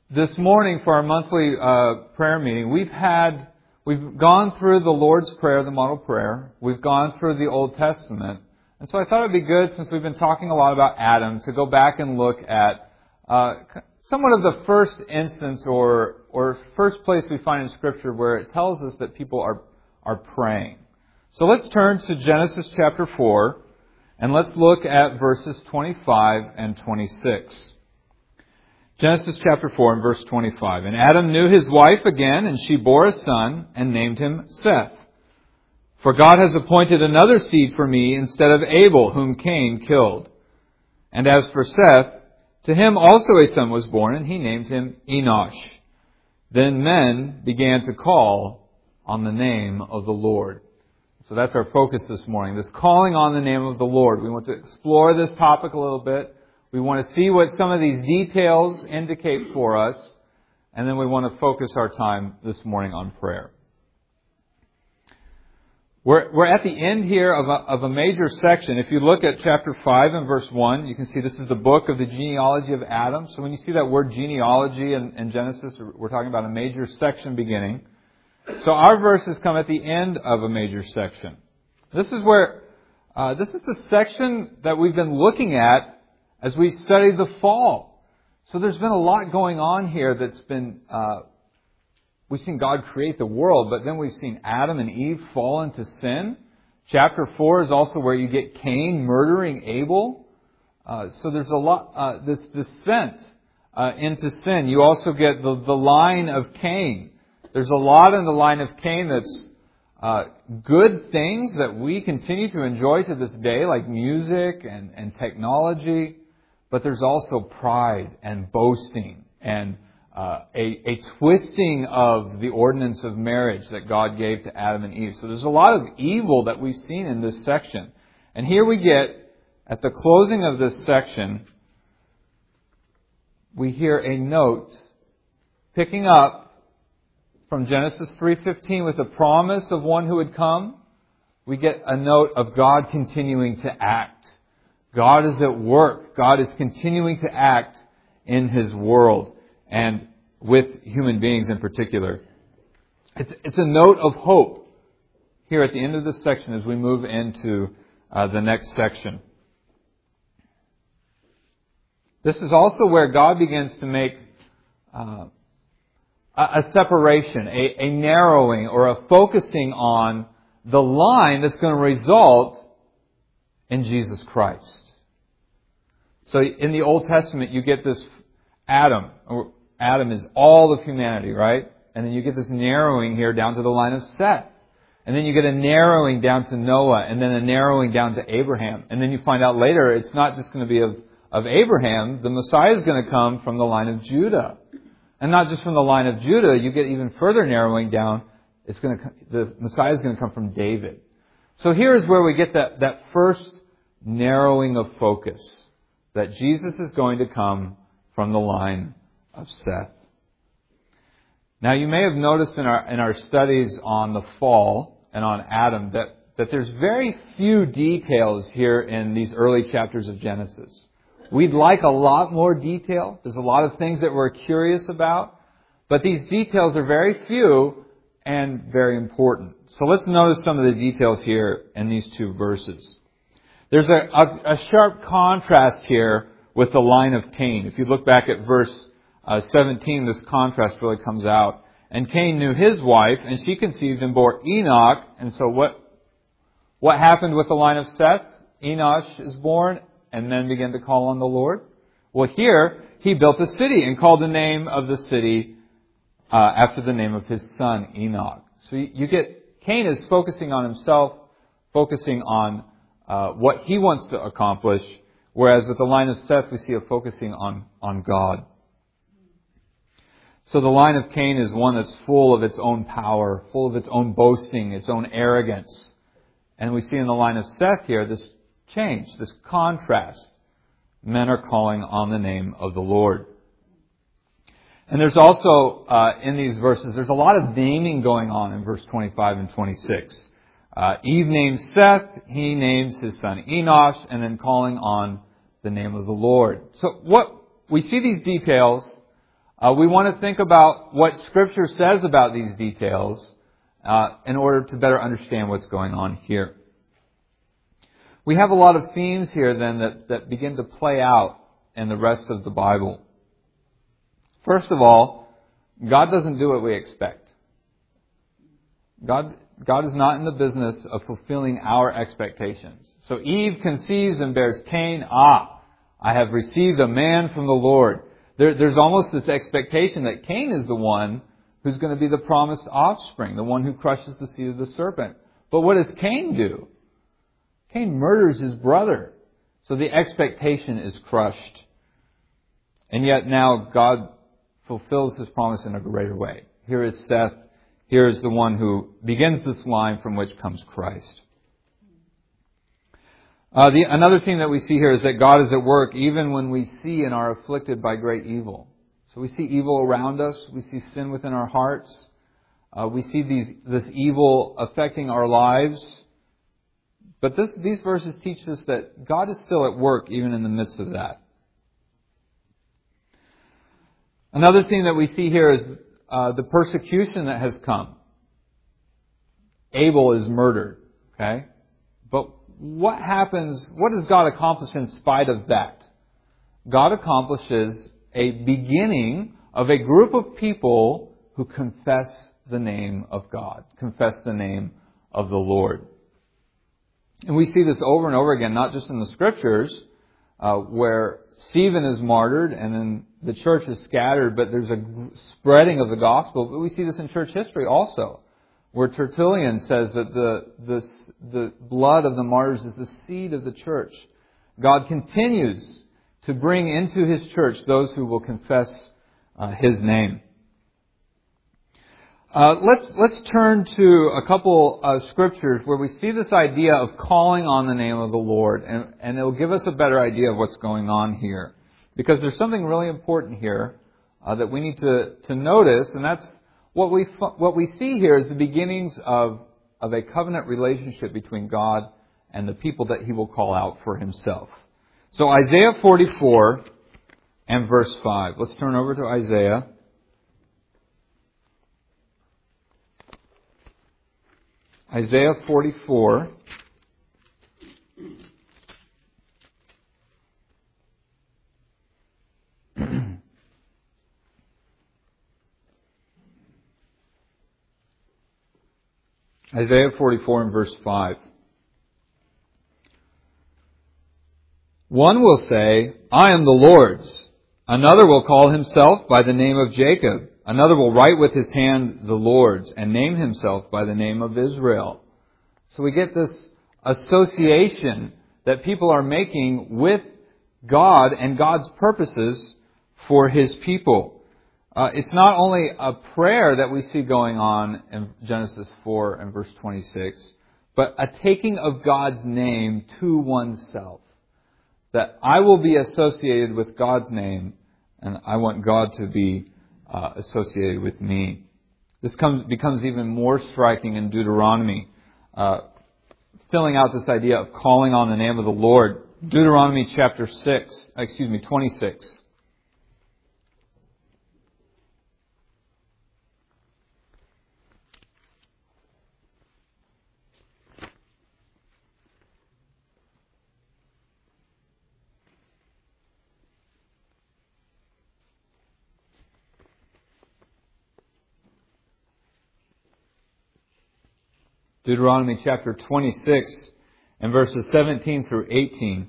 This morning for our monthly prayer meeting, we've gone through the Lord's Prayer, the model prayer. We've gone through the Old Testament. And so I thought it would be good, since we've been talking a lot about Adam, to go back and look at somewhat of the first instance or first place we find in Scripture where it tells us that people are praying. So let's turn to Genesis chapter 4, and let's look at verses 25 and 26. Genesis chapter 4 and verse 25. And Adam knew his wife again, and she bore a son, and named him Seth. For God has appointed another seed for me instead of Abel, whom Cain killed. And as for Seth, to him also a son was born, and he named him Enosh. Then men began to call on the name of the Lord. So that's our focus this morning, this calling on the name of the Lord. We want to explore this topic a little bit. We want to see what some of these details indicate for us, and then we want to focus our time this morning on prayer. We're at the end here of a major section. If you look at chapter 5 and verse 1, you can see this is the book of the genealogy of Adam. So when you see that word genealogy in Genesis, we're talking about a major section beginning. So our verses come at the end of a major section. This is the section that we've been looking at as we study the fall. So there's been a lot going on here that's been, we've seen God create the world, but then we've seen Adam and Eve fall into sin. Chapter 4 is also where you get Cain murdering Abel. So there's a lot, this descent into sin. You also get the line of Cain. There's a lot in the line of Cain that's good things that we continue to enjoy to this day, like music and technology. But there's also pride and boasting and a twisting of the ordinance of marriage that God gave to Adam and Eve. So there's a lot of evil that we've seen in this section. And here we get, at the closing of this section, we hear a note picking up from Genesis 3:15 with the promise of one who would come. We get a note of God continuing to act. God is at work. God is continuing to act in His world and with human beings in particular. It's a note of hope here at the end of this section as we move into the next section. This is also where God begins to make a separation, a narrowing, or a focusing on the line that's going to result in Jesus Christ. So in the Old Testament, you get this Adam. Adam is all of humanity, right? And then you get this narrowing here down to the line of Seth. And then you get a narrowing down to Noah, and then a narrowing down to Abraham. And then you find out later it's not just going to be of Abraham. The Messiah is going to come from the line of Judah. And not just from the line of Judah, you get even further narrowing down. The Messiah is going to come from David. So here is where we get that first narrowing of focus, that Jesus is going to come from the line of Seth. Now you may have noticed in our studies on the fall and on Adam that there's very few details here in these early chapters of Genesis. We'd like a lot more detail. There's a lot of things that we're curious about, but these details are very few and very important. So let's notice some of the details here in these two verses. There's a sharp contrast here with the line of Cain. If you look back at verse 17, this contrast really comes out. And Cain knew his wife, and she conceived and bore Enoch. And so what happened with the line of Seth? Enosh is born, and men began to call on the Lord. Well, here, he built a city and called the name of the city after the name of his son, Enoch. So you get Cain is focusing on himself, focusing on what he wants to accomplish, whereas with the line of Seth, we see a focusing on God. So the line of Cain is one that's full of its own power, full of its own boasting, its own arrogance. And we see in the line of Seth here this change, this contrast. Men are calling on the name of the Lord. And there's also, in these verses, there's a lot of naming going on in verse 25 and 26. Eve names Seth, he names his son Enosh, and then calling on the name of the Lord. So what we see these details, We want to think about what Scripture says about these details in order to better understand what's going on here. We have a lot of themes here then that begin to play out in the rest of the Bible. First of all, God doesn't do what we expect. God is not in the business of fulfilling our expectations. So Eve conceives and bears Cain. I have received a man from the Lord. There's almost this expectation that Cain is the one who's going to be the promised offspring, the one who crushes the seed of the serpent. But what does Cain do? Cain murders his brother. So the expectation is crushed. And yet now God fulfills His promise in a greater way. Here is Seth. Here is the one who begins this line from which comes Christ. Another thing that we see here is that God is at work even when we see and are afflicted by great evil. So we see evil around us. We see sin within our hearts. We see this evil affecting our lives. But these verses teach us that God is still at work even in the midst of that. Another thing that we see here is the persecution that has come. Abel is murdered. Okay? But what happens, what does God accomplish in spite of that? God accomplishes a beginning of a group of people who confess the name of God, confess the name of the Lord. And we see this over and over again, not just in the Scriptures, where Stephen is martyred and then the church is scattered, but there's a spreading of the gospel. But we see this in church history also, where Tertullian says that the blood of the martyrs is the seed of the church. God continues to bring into His church those who will confess His name. Let's turn to a couple of scriptures where we see this idea of calling on the name of the Lord, and it will give us a better idea of what's going on here. Because there's something really important here that we need to notice, and that's what we see here is the beginnings of a covenant relationship between God and the people that He will call out for Himself. So Isaiah 44 and verse 5. Let's turn over to Isaiah. Isaiah 44. Isaiah 44 and verse 5. One will say, I am the Lord's. Another will call himself by the name of Jacob. Another will write with his hand the Lord's and name himself by the name of Israel. So we get this association that people are making with God and God's purposes for His people. It's not only a prayer that we see going on in Genesis 4 and verse 26, but a taking of God's name to oneself. That I will be associated with God's name, and I want God to be associated with me. This becomes even more striking in Deuteronomy, filling out this idea of calling on the name of the Lord. Deuteronomy chapter 26. Deuteronomy chapter 26 and verses 17 through 18.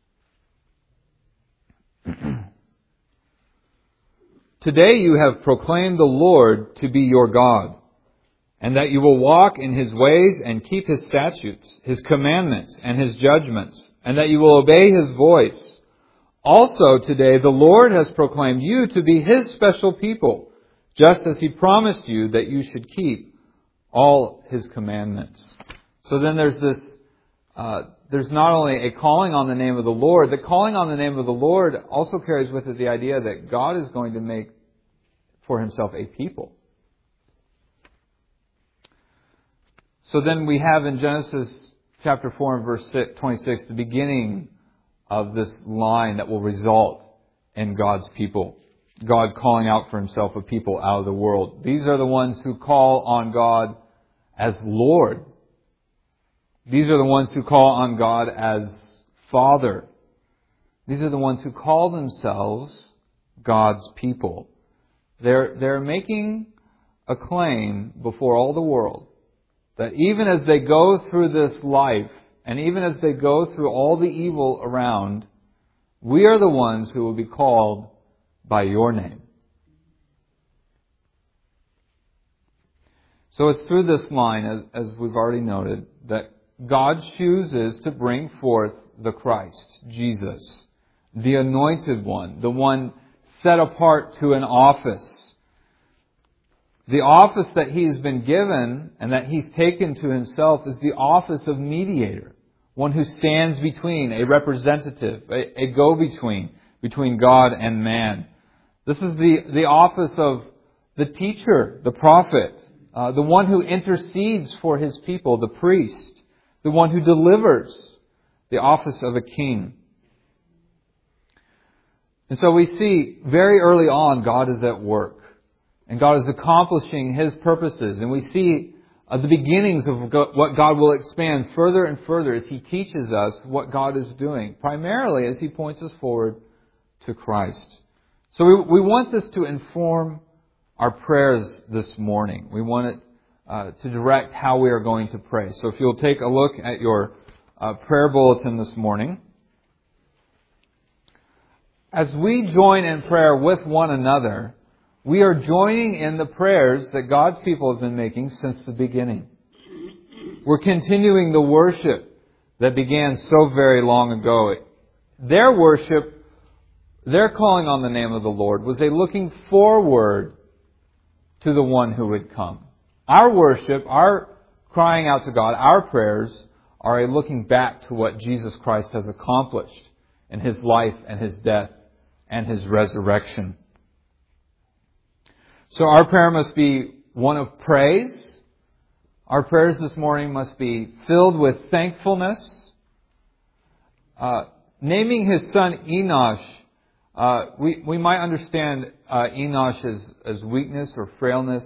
Today you have proclaimed the Lord to be your God, and that you will walk in His ways and keep His statutes, His commandments, and His judgments, and that you will obey His voice. Also today the Lord has proclaimed you to be His special people, just as He promised you that you should keep all His commandments. So then there's not only a calling on the name of the Lord, the calling on the name of the Lord also carries with it the idea that God is going to make for Himself a people. So then we have in Genesis chapter 4 and verse 26 the beginning of this line that will result in God's people. God calling out for Himself a people out of the world. These are the ones who call on God as Lord. These are the ones who call on God as Father. These are the ones who call themselves God's people. They're making a claim before all the world that even as they go through this life, and even as they go through all the evil around, we are the ones who will be called by your name. So it's through this line, as we've already noted, that God chooses to bring forth the Christ, Jesus, the Anointed One, the one set apart to an office. The office that He's been given and that He's taken to Himself is the office of mediator, one who stands between, a representative, a go-between, between God and man. This is the office of the teacher, the prophet, the one who intercedes for His people, the priest, the one who delivers, the office of a king. And so we see very early on God is at work. And God is accomplishing His purposes. And we see the beginnings of what God will expand further and further as He teaches us what God is doing. Primarily as He points us forward to Christ. So we want this to inform our prayers this morning. We want it to direct how we are going to pray. So if you'll take a look at your prayer bulletin this morning. As we join in prayer with one another, we are joining in the prayers that God's people have been making since the beginning. We're continuing the worship that began so very long ago. Their worship, their calling on the name of the Lord, was a looking forward to the one who would come. Our worship, our crying out to God, our prayers are a looking back to what Jesus Christ has accomplished in His life and His death and His resurrection. So our prayer must be one of praise. Our prayers this morning must be filled with thankfulness. Naming his son Enosh, we might understand Enosh as weakness or frailness.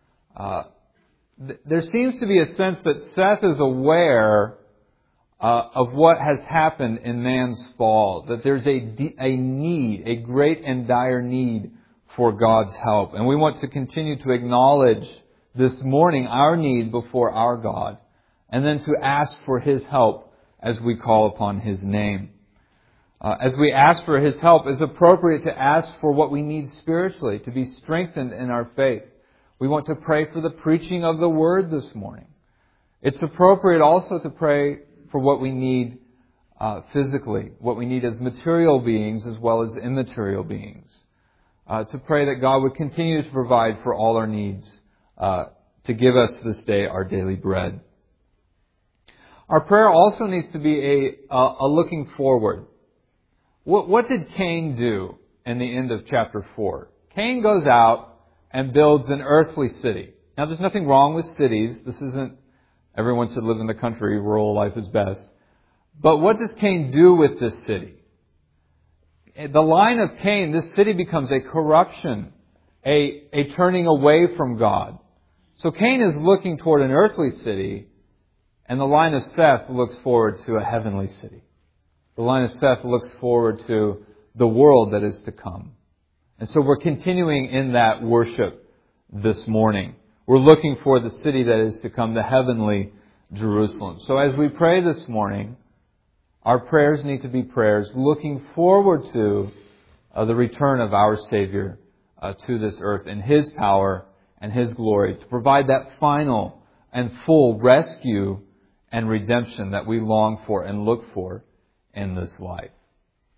There seems to be a sense that Seth is aware of what has happened in man's fall, that there's a need, a great and dire need for God's help. And we want to continue to acknowledge this morning our need before our God, and then to ask for His help as we call upon His name. As we ask for His help, it's appropriate to ask for what we need spiritually, to be strengthened in our faith. We want to pray for the preaching of the Word this morning. It's appropriate also to pray for what we need physically, what we need as material beings as well as immaterial beings. To pray that God would continue to provide for all our needs, to give us this day our daily bread. Our prayer also needs to be a looking forward. What did Cain do in the end of chapter 4? Cain goes out and builds an earthly city. Now, there's nothing wrong with cities. This isn't everyone should live in the country, rural life is best. But what does Cain do with this city? The line of Cain, this city becomes a corruption, a turning away from God. So Cain is looking toward an earthly city, and the line of Seth looks forward to a heavenly city. The line of Seth looks forward to the world that is to come. And so we're continuing in that worship this morning. We're looking for the city that is to come, the heavenly Jerusalem. So as we pray this morning, our prayers need to be prayers looking forward to the return of our Savior to this earth in His power and His glory to provide that final and full rescue and redemption that we long for and look for in this life.